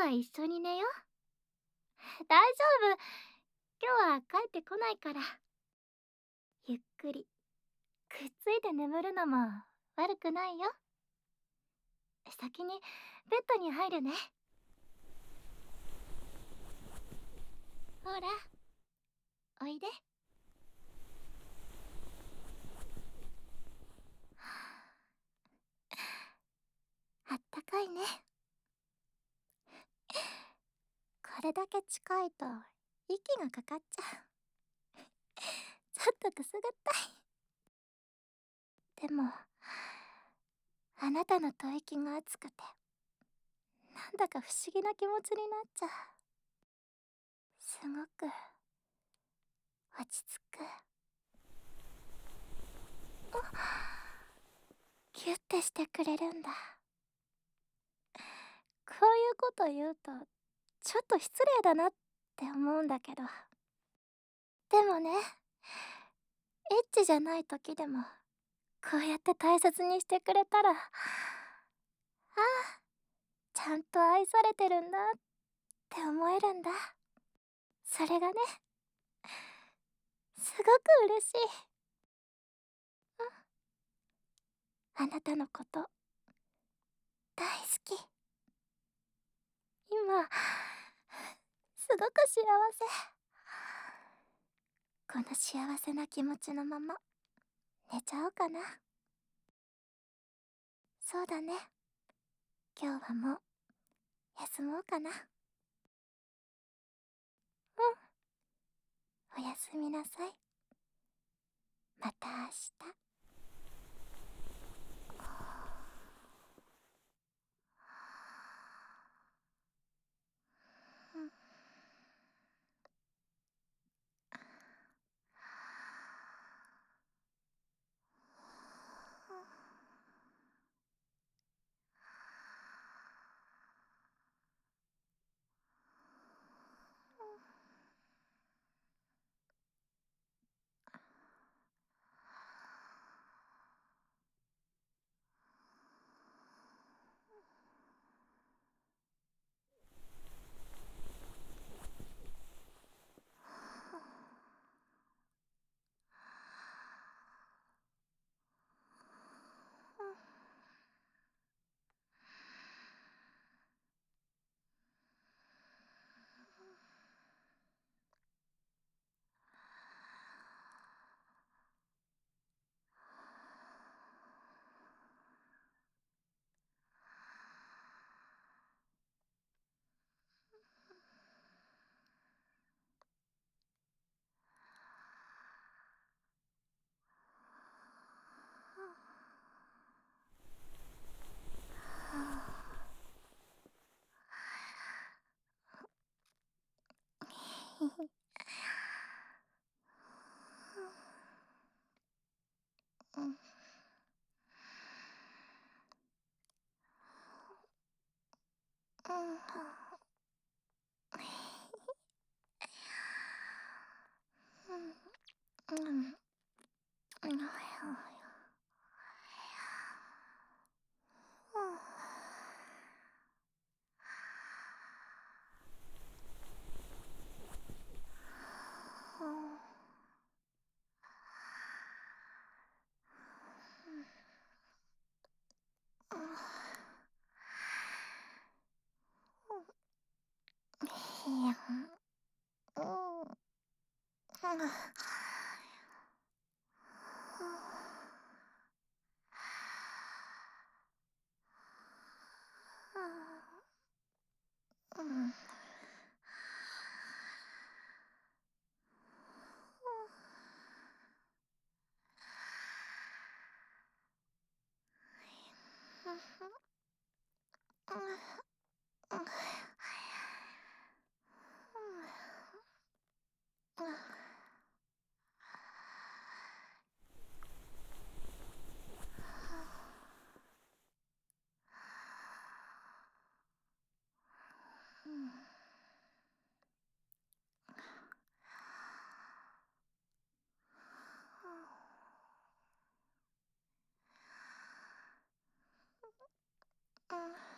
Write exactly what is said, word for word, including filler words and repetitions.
は一緒に寝よう。大丈夫。今日は帰ってこないから。ゆっくりくっついて眠るのも悪くないよ。先にベッドに入るね。ほら、おいで。あったかいね。これだけ近いと息がかかっちゃう。ちょっとくすぐったい。でもあなたの吐息が熱くて、なんだか不思議な気持ちになっちゃう。すごく落ち着く。ギュッてしてくれるんだ。こういうこと言うとちょっと失礼だなって思うんだけど、でもね、エッチじゃない時でもこうやって大切にしてくれたら、ああ、ちゃんと愛されてるんだって思えるんだ。それがね、すごく嬉しい。あなたのこと大好き。今すごく幸せ。この幸せな気持ちのまま寝ちゃおうかな。そうだね、今日はもう休もうかな。うん、おやすみなさい。また明日。うんうんうんうんうんうん。